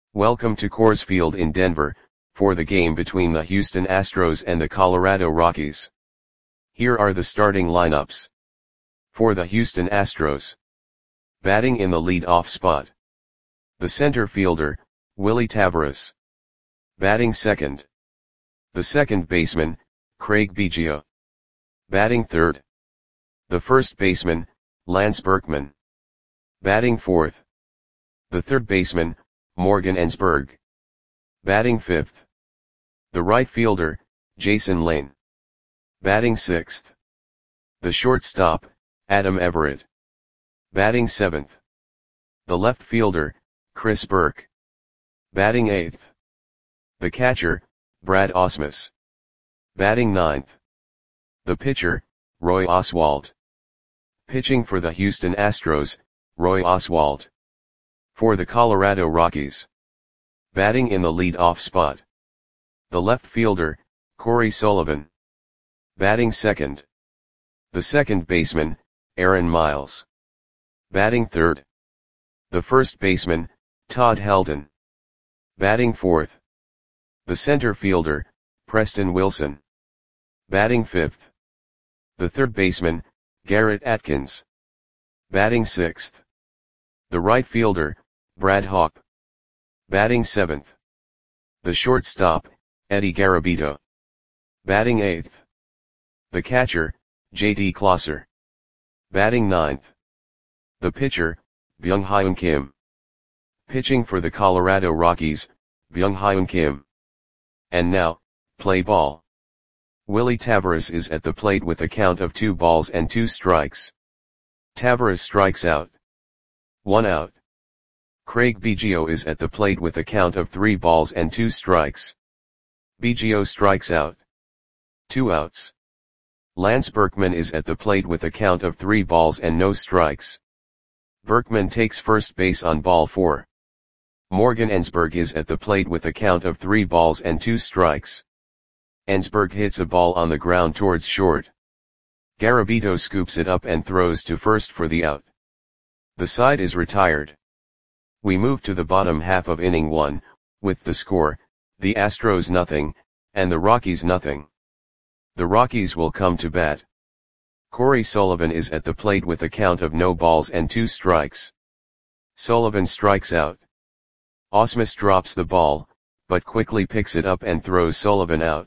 Welcome to Coors Field in Denver, for the game between the Houston Astros and the Colorado Rockies. Here are the starting lineups. For the Houston Astros. Batting in the lead-off spot. The center fielder, Willy Taveras. Batting second. The second baseman, Craig Biggio. Batting third. The first baseman, Lance Berkman. Batting fourth. The third baseman, Morgan Ensberg. Batting fifth. The right fielder, Jason Lane. Batting sixth. The shortstop, Adam Everett. Batting seventh. The left fielder, Chris Burke. Batting eighth. The catcher, Brad Ausmus. Batting ninth. The pitcher, Roy Oswalt. Pitching for the Houston Astros, Roy Oswalt. For the Colorado Rockies. Batting in the lead-off spot. The left fielder, Corey Sullivan. Batting second. The second baseman, Aaron Miles. Batting third. The first baseman, Todd Helton. Batting fourth. The center fielder, Preston Wilson. Batting fifth. The third baseman, Garrett Atkins. Batting sixth. The right fielder, Brad Hawpe. Batting seventh. The shortstop, Eddie Garabito. Batting eighth. The catcher, J.D. Klosser. Batting ninth. The pitcher, Byung-Hyun Kim. Pitching for the Colorado Rockies, Byung-Hyun Kim. And now, play ball. Willy Taveras is at the plate with a count of 2 balls and 2 strikes. Taveras strikes out. 1 out. Craig Biggio is at the plate with a count of 3 balls and 2 strikes. Biggio strikes out. 2 outs. Lance Berkman is at the plate with a count of 3 balls and no strikes. Berkman takes first base on ball 4. Morgan Ensberg is at the plate with a count of 3 balls and 2 strikes. Ensberg hits a ball on the ground towards short. Garabito scoops it up and throws to first for the out. The side is retired. We move to the bottom half of inning 1, with the score, the Astros nothing, and the Rockies nothing. The Rockies will come to bat. Corey Sullivan is at the plate with a count of no balls and 2 strikes. Sullivan strikes out. Ausmus drops the ball, but quickly picks it up and throws Sullivan out.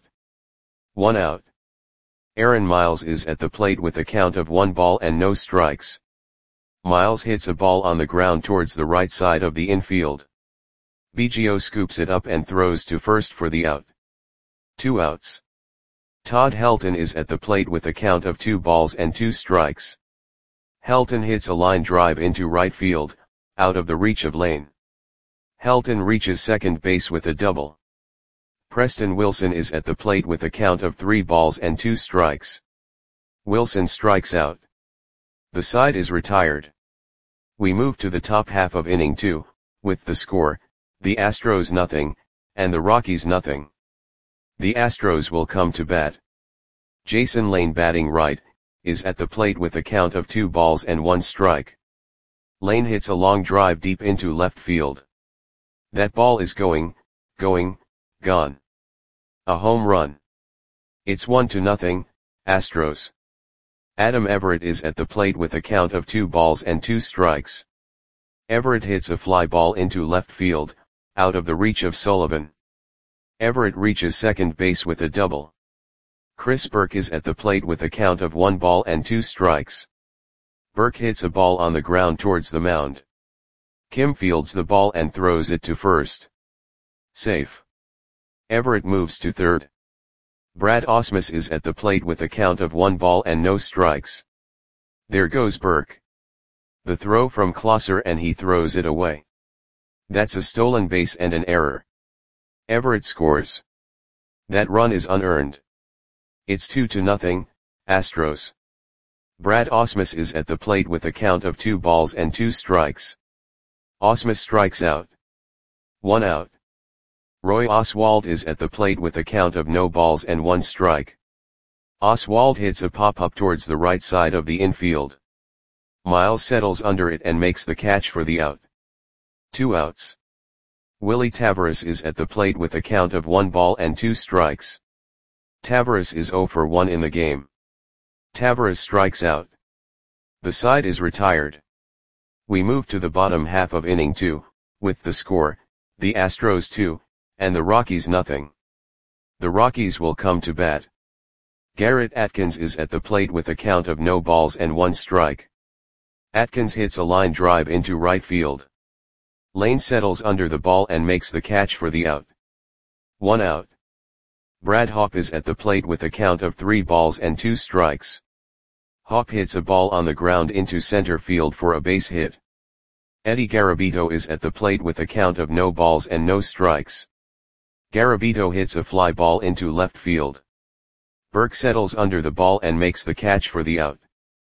1 out. Aaron Miles is at the plate with a count of 1 ball and no strikes. Miles hits a ball on the ground towards the right side of the infield. Biggio scoops it up and throws to first for the out. 2 outs. Todd Helton is at the plate with a count of 2 balls and 2 strikes. Helton hits a line drive into right field, out of the reach of Lane. Helton reaches second base with a double. Preston Wilson is at the plate with a count of 3 balls and 2 strikes. Wilson strikes out. The side is retired. We move to the top half of inning 2, with the score, the Astros nothing, and the Rockies nothing. The Astros will come to bat. Jason Lane batting right, is at the plate with a count of 2 balls and 1 strike. Lane hits a long drive deep into left field. That ball is going, gone. A home run. It's 1-0, Astros. Adam Everett is at the plate with a count of 2 balls and 2 strikes. Everett hits a fly ball into left field, out of the reach of Sullivan. Everett reaches second base with a double. Chris Burke is at the plate with a count of 1 ball and 2 strikes. Burke hits a ball on the ground towards the mound. Kim fields the ball and throws it to first. Safe. Everett moves to third. Brad Ausmus is at the plate with a count of 1 ball and no strikes. There goes Burke. The throw from Klosser and he throws it away. That's a stolen base and an error. Everett scores. That run is unearned. It's 2-0, Astros. Brad Ausmus is at the plate with a count of 2 balls and 2 strikes. Ausmus strikes out. 1 out. Roy Oswalt is at the plate with a count of no balls and 1 strike. Oswalt hits a pop-up towards the right side of the infield. Miles settles under it and makes the catch for the out. 2 outs. Willie Tavares is at the plate with a count of 1 ball and 2 strikes. Tavares is 0 for 1 in the game. Tavares strikes out. The side is retired. We move to the bottom half of inning 2, with the score, the Astros 2, and the Rockies nothing. The Rockies will come to bat. Garrett Atkins is at the plate with a count of no balls and 1 strike. Atkins hits a line drive into right field. Lane settles under the ball and makes the catch for the out. 1 out. Brad Hawpe is at the plate with a count of 3 balls and 2 strikes. Hawpe hits a ball on the ground into center field for a base hit. Eddie Garabito is at the plate with a count of no balls and no strikes. Garabito hits a fly ball into left field. Burke settles under the ball and makes the catch for the out.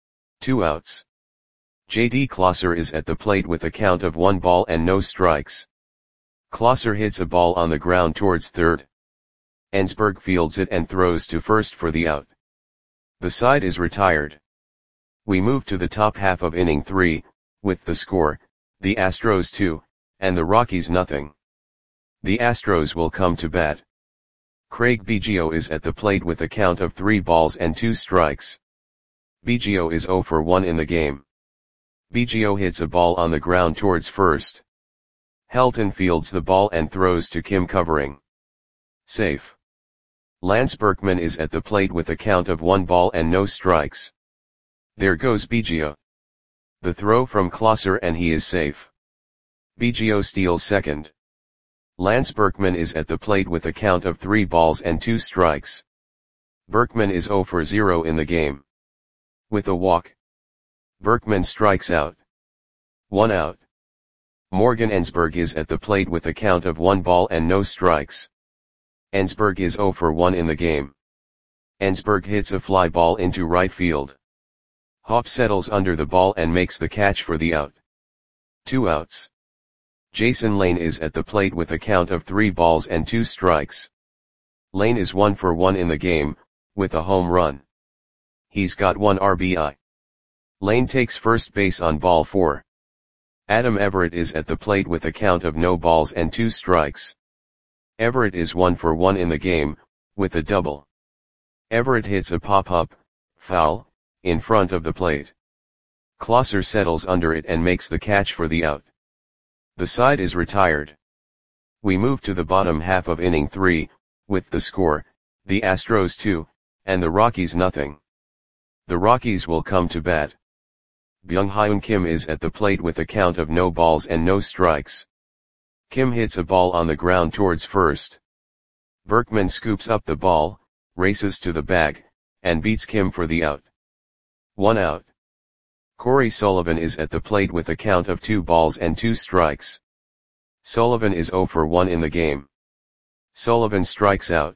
2 outs. J.D. Klosser is at the plate with a count of 1 ball and no strikes. Klosser hits a ball on the ground towards third. Ensberg fields it and throws to first for the out. The side is retired. We move to the top half of inning 3, with the score, the Astros 2, and the Rockies nothing. The Astros will come to bat. Craig Biggio is at the plate with a count of 3 balls and 2 strikes. Biggio is 0 for 1 in the game. Biggio hits a ball on the ground towards first. Helton fields the ball and throws to Kim covering. Safe. Lance Berkman is at the plate with a count of 1 ball and no strikes. There goes Biggio. The throw from Klosser and he is safe. Biggio steals second. Lance Berkman is at the plate with a count of 3 balls and 2 strikes. Berkman is 0 for 0 in the game. With a walk, Berkman strikes out. 1 out. Morgan Ensberg is at the plate with a count of 1 ball and no strikes. Ensberg is 0 for 1 in the game. Ensberg hits a fly ball into right field. Hawpe settles under the ball and makes the catch for the out. 2 outs. Jason Lane is at the plate with a count of 3 balls and 2 strikes. Lane is 1 for 1 in the game, with a home run. He's got 1 RBI. Lane takes first base on ball 4. Adam Everett is at the plate with a count of no balls and 2 strikes. Everett is 1 for 1 in the game, with a double. Everett hits a pop-up, foul, in front of the plate. Klosser settles under it and makes the catch for the out. The side is retired. We move to the bottom half of inning 3, with the score, the Astros 2, and the Rockies nothing. The Rockies will come to bat. Byung-Hyun Kim is at the plate with a count of no balls and no strikes. Kim hits a ball on the ground towards first. Berkman scoops up the ball, races to the bag, and beats Kim for the out. 1 out. Corey Sullivan is at the plate with a count of 2 balls and 2 strikes. Sullivan is 0 for 1 in the game. Sullivan strikes out.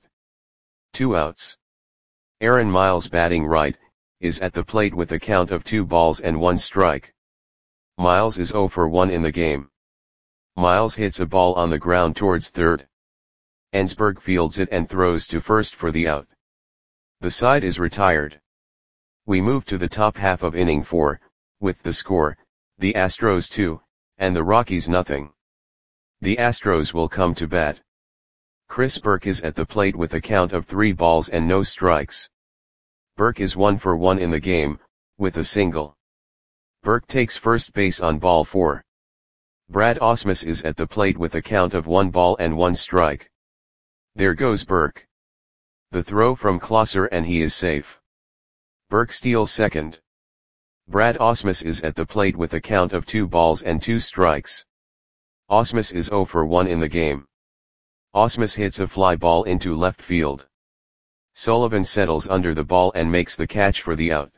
2 outs. Aaron Miles, batting right, is at the plate with a count of 2 balls and 1 strike. Miles is 0 for 1 in the game. Miles hits a ball on the ground towards third. Ensberg fields it and throws to first for the out. The side is retired. We move to the top half of inning 4, with the score, the Astros 2, and the Rockies nothing. The Astros will come to bat. Chris Burke is at the plate with a count of 3 balls and no strikes. Burke is 1 for 1 in the game, with a single. Burke takes first base on ball 4. Brad Ausmus is at the plate with a count of 1 ball and 1 strike. There goes Burke. The throw from Klosser and he is safe. Burke steals second. Brad Ausmus is at the plate with a count of 2 balls and 2 strikes. Ausmus is 0 for 1 in the game. Ausmus hits a fly ball into left field. Sullivan settles under the ball and makes the catch for the out.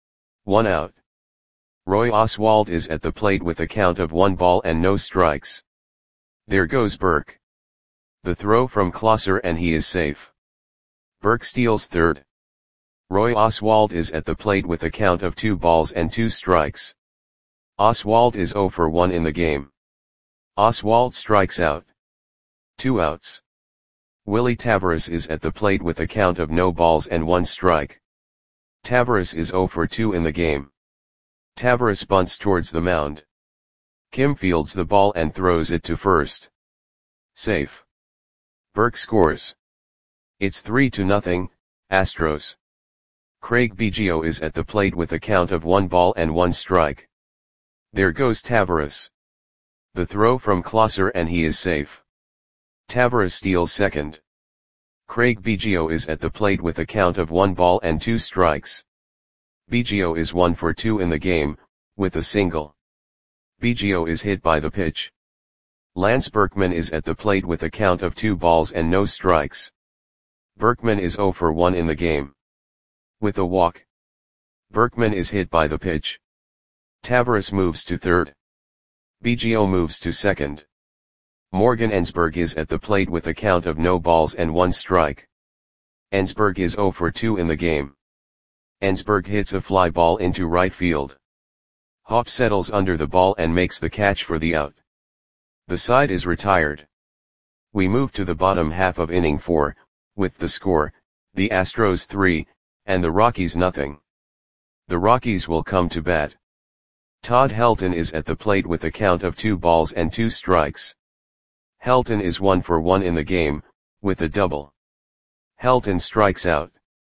1 out. Roy Oswalt is at the plate with a count of 1 ball and no strikes. There goes Burke. The throw from Klosser and he is safe. Burke steals third. Roy Oswalt is at the plate with a count of 2 balls and 2 strikes. Oswalt is 0 for 1 in the game. Oswalt strikes out. 2 outs. Willie Tavares is at the plate with a count of no balls and 1 strike. Tavares is 0 for 2 in the game. Tavares bunts towards the mound. Kim fields the ball and throws it to first. Safe. Burke scores. It's 3-0, Astros. Craig Biggio is at the plate with a count of 1 ball and 1 strike. There goes Taveras. The throw from Klosser and he is safe. Taveras steals second. Craig Biggio is at the plate with a count of 1 ball and 2 strikes. Biggio is 1 for 2 in the game, with a single. Biggio is hit by the pitch. Lance Berkman is at the plate with a count of 2 balls and no strikes. Berkman is 0 for 1 in the game. With a walk. Berkman is hit by the pitch. Taveras moves to third. Biggio moves to second. Morgan Ensberg is at the plate with a count of no balls and 1 strike. Ensberg is 0 for 2 in the game. Ensberg hits a fly ball into right field. Hopp settles under the ball and makes the catch for the out. The side is retired. We move to the bottom half of inning 4, with the score, the Astros 3, and the Rockies nothing. The Rockies will come to bat. Todd Helton is at the plate with a count of 2 balls and 2 strikes. Helton is 1 for 1 in the game, with a double. Helton strikes out.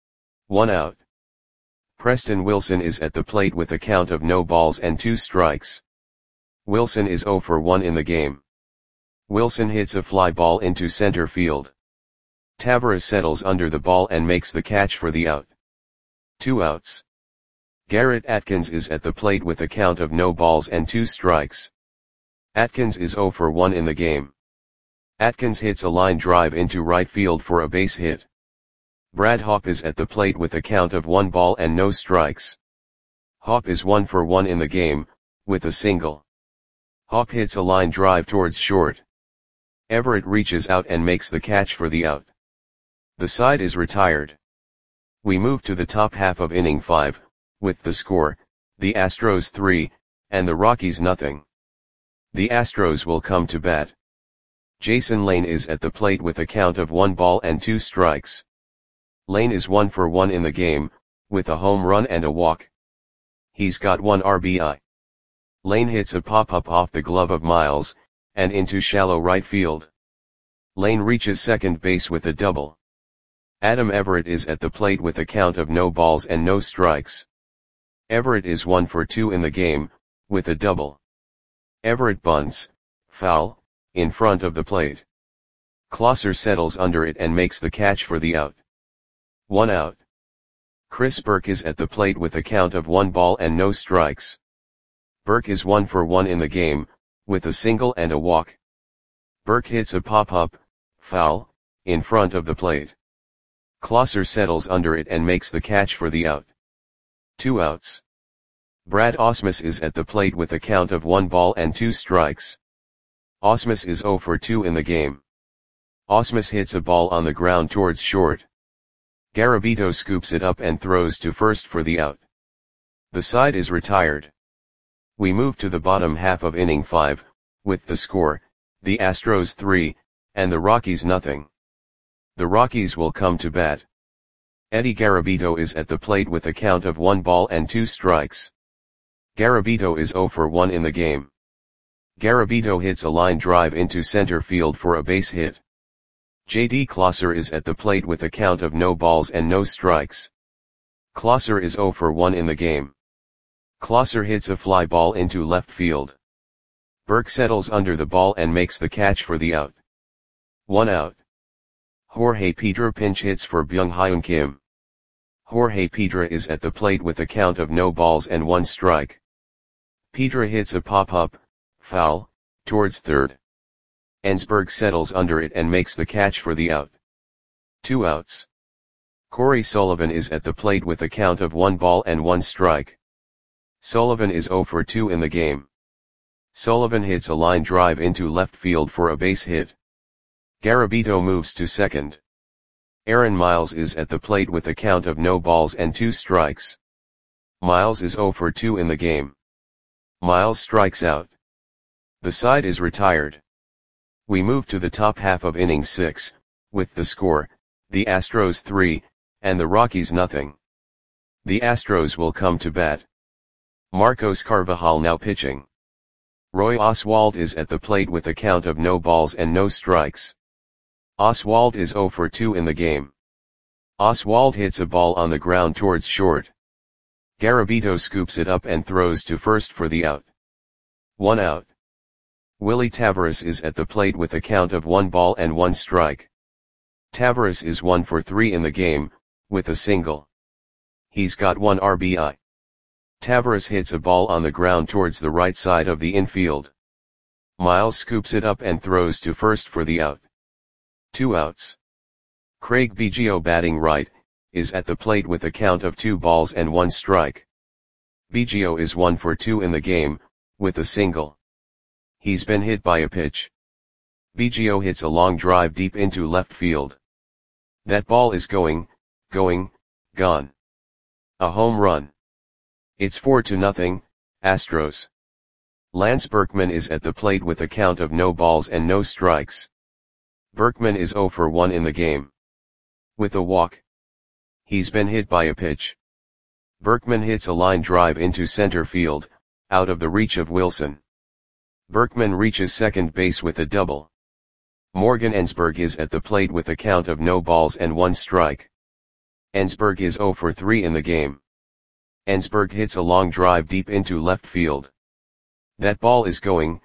1 out. Preston Wilson is at the plate with a count of no balls and 2 strikes. Wilson is 0 for 1 in the game. Wilson hits a fly ball into center field. Taveras settles under the ball and makes the catch for the out. 2 outs. Garrett Atkins is at the plate with a count of no balls and 2 strikes. Atkins is 0 for 1 in the game. Atkins hits a line drive into right field for a base hit. Brad Hopp is at the plate with a count of 1 ball and no strikes. Hopp is 1 for 1 in the game, with a single. Hopp hits a line drive towards short. Everett reaches out and makes the catch for the out. The side is retired. We move to the top half of inning 5, with the score, the Astros 3, and the Rockies nothing. The Astros will come to bat. Jason Lane is at the plate with a count of 1 ball and 2 strikes. Lane is 1 for 1 in the game, with a home run and a walk. He's got 1 RBI. Lane hits a pop-up off the glove of Miles, and into shallow right field. Lane reaches second base with a double. Adam Everett is at the plate with a count of no balls and no strikes. Everett is 1 for 2 in the game, with a double. Everett bunts, foul, in front of the plate. Klosser settles under it and makes the catch for the out. 1 out. Chris Burke is at the plate with a count of 1 ball and no strikes. Burke is 1 for 1 in the game, with a single and a walk. Burke hits a pop-up, foul, in front of the plate. Klosser settles under it and makes the catch for the out. 2 outs. Brad Ausmus is at the plate with a count of 1 ball and 2 strikes. Ausmus is 0 for 2 in the game. Ausmus hits a ball on the ground towards short. Garabito scoops it up and throws to first for the out. The side is retired. We move to the bottom half of inning 5, with the score, the Astros 3, and the Rockies nothing. The Rockies will come to bat. Eddie Garabito is at the plate with a count of 1 ball and 2 strikes. Garabito is 0 for 1 in the game. Garabito hits a line drive into center field for a base hit. J.D. Klosser is at the plate with a count of no balls and no strikes. Klosser is 0 for 1 in the game. Klosser hits a fly ball into left field. Burke settles under the ball and makes the catch for the out. 1 out. Jorge Pedra pinch hits for Byung-Hyun Kim. Jorge Pedra is at the plate with a count of no balls and 1 strike. Pedra hits a pop-up, foul, towards third. Ensberg settles under it and makes the catch for the out. 2 outs. Corey Sullivan is at the plate with a count of 1 ball and 1 strike. Sullivan is 0 for 2 in the game. Sullivan hits a line drive into left field for a base hit. Garabito moves to second. Aaron Miles is at the plate with a count of no balls and 2 strikes. Miles is 0 for 2 in the game. Miles strikes out. The side is retired. We move to the top half of inning 6, with the score, the Astros 3, and the Rockies nothing. The Astros will come to bat. Marcos Carvajal now pitching. Roy Oswalt is at the plate with a count of no balls and no strikes. Oswalt is 0 for 2 in the game. Oswalt hits a ball on the ground towards short. Garabito scoops it up and throws to first for the out. 1 out. Willie Tavares is at the plate with a count of 1 ball and 1 strike. Tavares is 1 for 3 in the game, with a single. He's got 1 RBI. Tavares hits a ball on the ground towards the right side of the infield. Miles scoops it up and throws to first for the out. 2 outs. Craig Biggio, batting right, is at the plate with a count of 2 balls and 1 strike. Biggio is 1 for 2 in the game, with a single. He's been hit by a pitch. Biggio hits a long drive deep into left field. That ball is going, gone. A home run. It's 4-0, Astros. Lance Berkman is at the plate with a count of no balls and no strikes. Berkman is 0 for 1 in the game. With a walk. He's been hit by a pitch. Berkman hits a line drive into center field, out of the reach of Wilson. Berkman reaches second base with a double. Morgan Ensberg is at the plate with a count of no balls and 1 strike. Ensberg is 0 for 3 in the game. Ensberg hits a long drive deep into left field. That ball is going,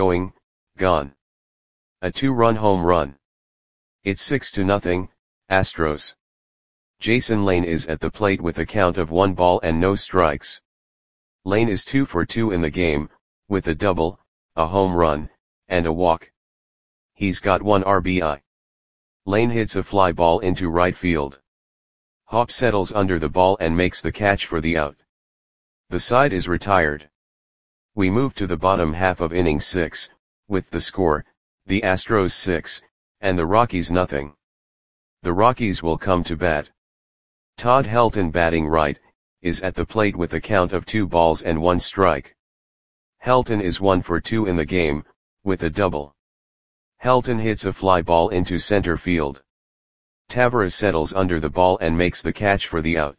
gone. A 2-run home run. It's 6-0, Astros. Jason Lane is at the plate with a count of 1 ball and no strikes. Lane is 2 for 2 in the game, with a double, a home run, and a walk. He's got 1 RBI. Lane hits a fly ball into right field. Hop settles under the ball and makes the catch for the out. The side is retired. We move to the bottom half of inning 6, with the score, the Astros 6, and the Rockies nothing. The Rockies will come to bat. Todd Helton, batting right, is at the plate with a count of 2 balls and 1 strike. Helton is 1 for 2 in the game, with a double. Helton hits a fly ball into center field. Tavares settles under the ball and makes the catch for the out.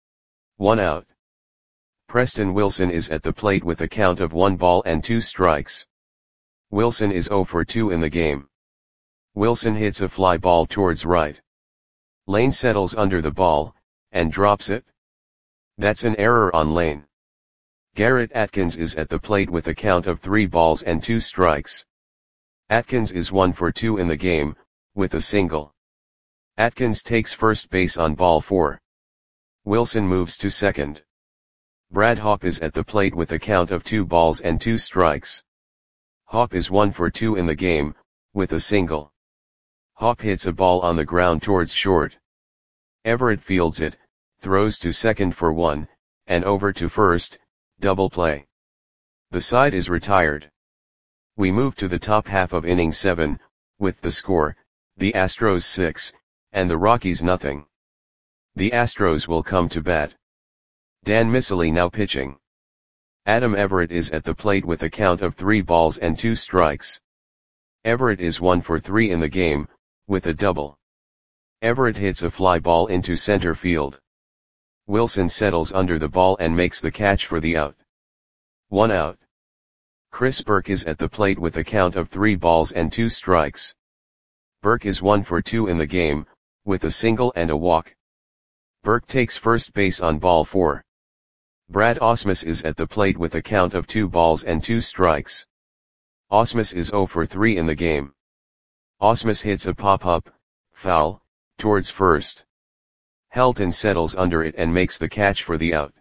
1 out. Preston Wilson is at the plate with a count of 1 ball and 2 strikes. Wilson is 0 for 2 in the game. Wilson hits a fly ball towards right. Lane settles under the ball, and drops it. That's an error on Lane. Garrett Atkins is at the plate with a count of 3 balls and 2 strikes. Atkins is 1 for 2 in the game, with a single. Atkins takes first base on ball 4. Wilson moves to second. Brad Hawpe is at the plate with a count of 2 balls and 2 strikes. Hawpe is 1 for 2 in the game, with a single. Hawpe hits a ball on the ground towards short. Everett fields it, throws to second for 1, and over to first, double play. The side is retired. We move to the top half of inning 7, with the score, the Astros 6, and the Rockies nothing. The Astros will come to bat. Dan Miceli now pitching. Adam Everett is at the plate with a count of 3 balls and 2 strikes. Everett is 1 for 3 in the game, with a double. Everett hits a fly ball into center field. Wilson settles under the ball and makes the catch for the out. 1 out. Chris Burke is at the plate with a count of 3 balls and 2 strikes. Burke is 1 for 2 in the game, with a single and a walk. Burke takes first base on ball 4. Brad Ausmus is at the plate with a count of 2 balls and 2 strikes. Ausmus is 0 for 3 in the game. Ausmus hits a pop-up, foul, towards first. Helton settles under it and makes the catch for the out.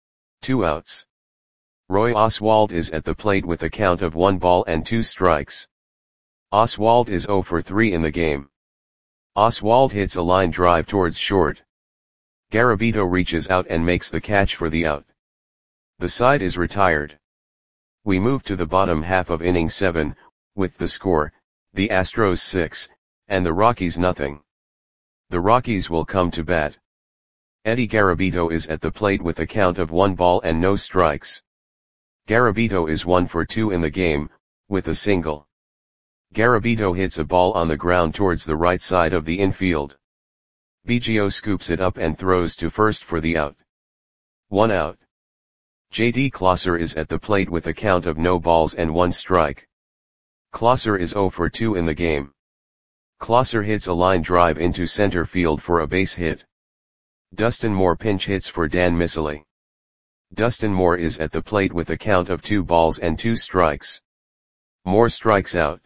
2 outs. Roy Oswalt is at the plate with a count of 1 ball and 2 strikes. Oswalt is 0 for 3 in the game. Oswalt hits a line drive towards short. Garabito reaches out and makes the catch for the out. The side is retired. We move to the bottom half of inning 7, with the score, the Astros 6, and the Rockies nothing. The Rockies will come to bat. Eddie Garabito is at the plate with a count of 1 ball and no strikes. Garabito is 1 for 2 in the game, with a single. Garabito hits a ball on the ground towards the right side of the infield. Biggio scoops it up and throws to first for the out. 1 out. JD Klosser is at the plate with a count of no balls and 1 strike. Klosser is 0 for 2 in the game. Klosser hits a line drive into center field for a base hit. Dustin Moore pinch hits for Dan Miceli. Dustin Moore is at the plate with a count of 2 balls and 2 strikes. Moore strikes out.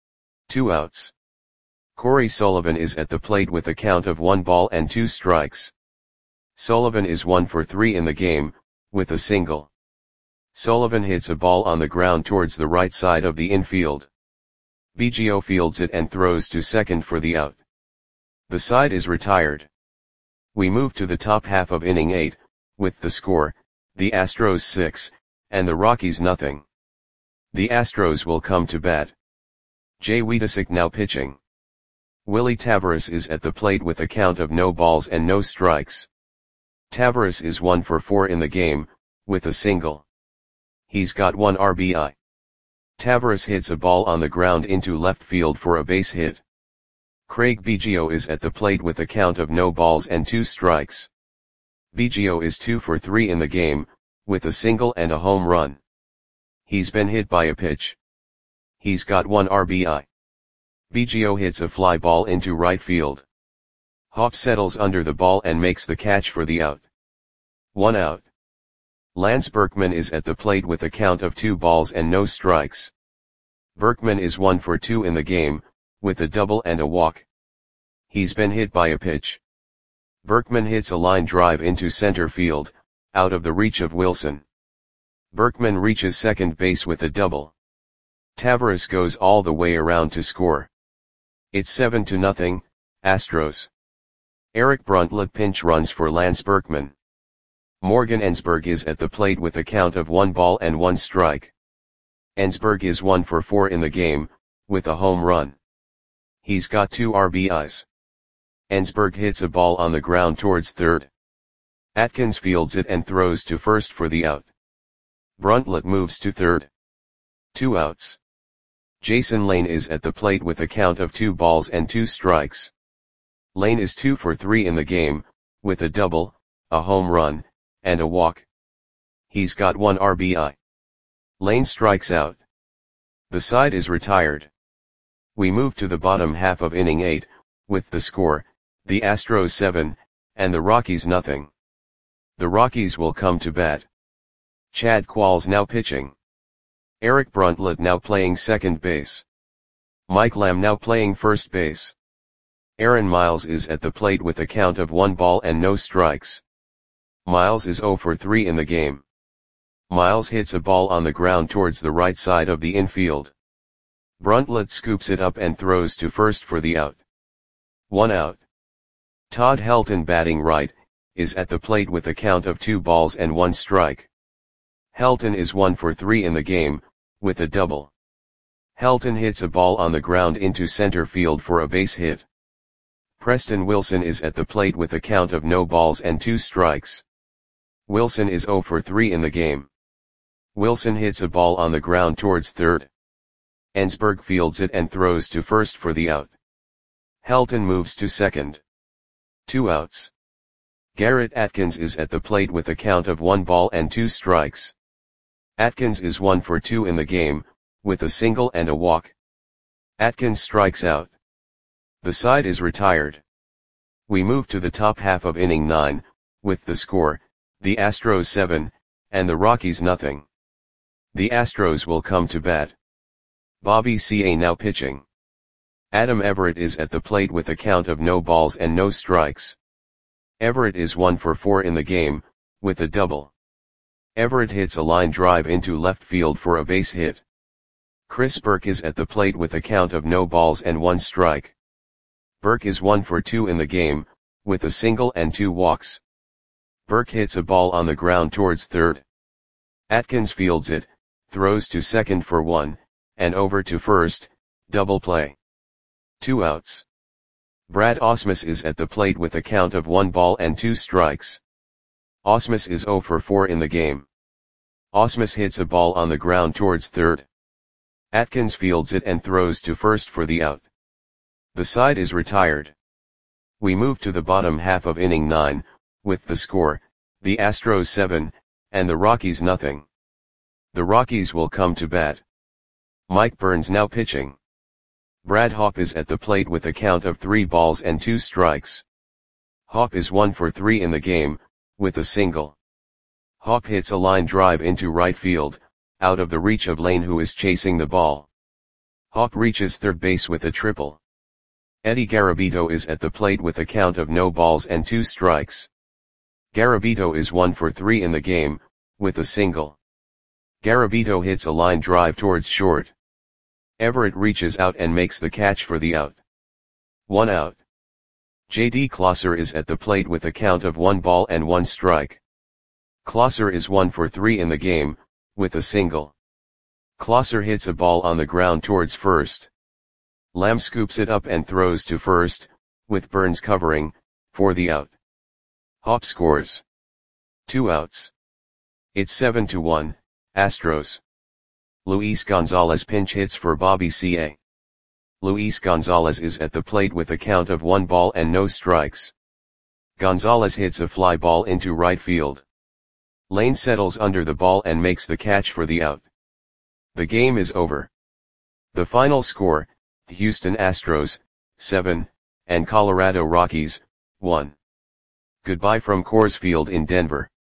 2 outs. Corey Sullivan is at the plate with a count of 1 ball and 2 strikes. Sullivan is 1 for 3 in the game, with a single. Sullivan hits a ball on the ground towards the right side of the infield. Biggio fields it and throws to second for the out. The side is retired. We move to the top half of inning 8, with the score, the Astros 6, and the Rockies nothing. The Astros will come to bat. Jay Weedisick now pitching. Willie Taveras is at the plate with a count of no balls and no strikes. Taveras is 1 for 4 in the game, with a single. He's got 1 RBI. Taveras hits a ball on the ground into left field for a base hit. Craig Biggio is at the plate with a count of no balls and 2 strikes. Biggio is 2 for 3 in the game, with a single and a home run. He's been hit by a pitch. He's got 1 RBI. Biggio hits a fly ball into right field. Hop settles under the ball and makes the catch for the out. 1 out. Lance Berkman is at the plate with a count of 2 balls and no strikes. Berkman is 1 for 2 in the game, with a double and a walk. He's been hit by a pitch. Berkman hits a line drive into center field, out of the reach of Wilson. Berkman reaches second base with a double. Taveras goes all the way around to score. It's 7-0, Astros. Eric Bruntlett pinch runs for Lance Berkman. Morgan Ensberg is at the plate with a count of 1 ball and 1 strike. Ensberg is 1 for 4 in the game, with a home run. He's got 2 RBIs. Ensberg hits a ball on the ground towards third. Atkins fields it and throws to first for the out. Bruntlett moves to third. 2 outs. Jason Lane is at the plate with a count of 2 balls and 2 strikes. Lane is 2 for 3 in the game, with a double, a home run, and a walk. He's got 1 RBI. Lane strikes out. The side is retired. We move to the bottom half of inning 8, with the score, the Astros 7, and the Rockies nothing. The Rockies will come to bat. Chad Qualls now pitching. Eric Bruntlett now playing second base. Mike Lamb now playing first base. Aaron Miles is at the plate with a count of 1 ball and no strikes. Miles is 0 for 3 in the game. Miles hits a ball on the ground towards the right side of the infield. Bruntlett scoops it up and throws to first for the out. 1 out. Todd Helton batting right, is at the plate with a count of 2 balls and 1 strike. Helton is 1 for 3 in the game, with a double. Helton hits a ball on the ground into center field for a base hit. Preston Wilson is at the plate with a count of no balls and 2 strikes. Wilson is 0 for 3 in the game. Wilson hits a ball on the ground towards third. Ensberg fields it and throws to first for the out. Helton moves to second. 2 outs. Garrett Atkins is at the plate with a count of 1 ball and 2 strikes. Atkins is 1 for 2 in the game, with a single and a walk. Atkins strikes out. The side is retired. We move to the top half of inning 9, with the score, the Astros 7, and the Rockies nothing. The Astros will come to bat. Bobby Ca now pitching. Adam Everett is at the plate with a count of no balls and no strikes. Everett is 1 for 4 in the game, with a double. Everett hits a line drive into left field for a base hit. Chris Burke is at the plate with a count of no balls and 1 strike. Burke is 1 for 2 in the game, with a single and 2 walks. Burke hits a ball on the ground towards third. Atkins fields it, throws to second for 1, and over to first, double play. 2 outs. Brad Ausmus is at the plate with a count of 1 ball and 2 strikes. Ausmus is 0 for 4 in the game. Ausmus hits a ball on the ground towards third. Atkins fields it and throws to first for the out. The side is retired. We move to the bottom half of inning 9, with the score, the Astros 7, and the Rockies nothing. The Rockies will come to bat. Mike Burns now pitching. Brad Hawpe is at the plate with a count of 3 balls and 2 strikes. Hawpe is 1 for 3 in the game, with a single. Hawpe hits a line drive into right field, out of the reach of Lane, who is chasing the ball. Hawpe reaches third base with a triple. Eddie Garabito is at the plate with a count of no balls and 2 strikes. Garabito is 1 for 3 in the game, with a single. Garabito hits a line drive towards short. Everett reaches out and makes the catch for the out. 1 out. J.D. Closser is at the plate with a count of 1 ball and 1 strike. Closser is 1 for 3 in the game, with a single. Closser hits a ball on the ground towards first. Lamb scoops it up and throws to first, with Burns covering, for the out. Hawpe scores. 2 outs. It's 7-1, Astros. Luis Gonzalez pinch hits for Bobby C.A. Luis Gonzalez is at the plate with a count of 1 ball and no strikes. Gonzalez hits a fly ball into right field. Lane settles under the ball and makes the catch for the out. The game is over. The final score, Houston Astros, 7, and Colorado Rockies, 1. Goodbye from Coors Field in Denver.